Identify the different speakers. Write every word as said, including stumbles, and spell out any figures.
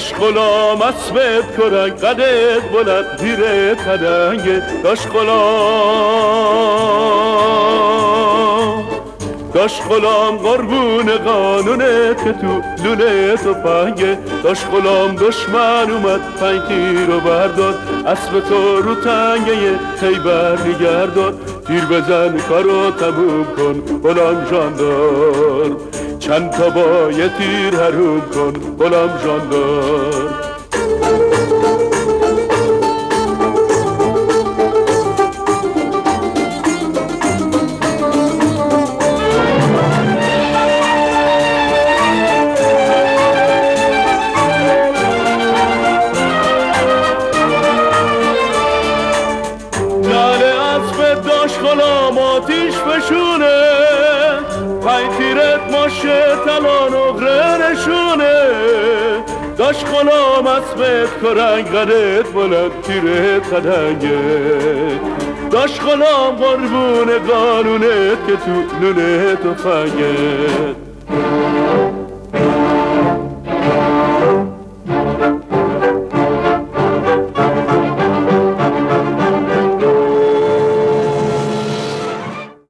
Speaker 1: داش غلام اسبت کرنگ قدت بلند دیره خدنگه داش غلام داش غلام قربون قانونت که تو لوله تو پنگه داش غلام دشمن اومد پنج تیر رو برداد اسب تو رو تنگه خیبر نگرداد تیر بزن کارو تموم کن غلام جاندار چند تا با یه تیر حروم کن غلام جاندار غلام آتیش بشونه پای تیرت ماشه تلان و غرنشونه داش غلام اسبت کرنگ قدت بلند تیرت خدنگه داش غلام قربون قانونت که تو نونه تو فنگه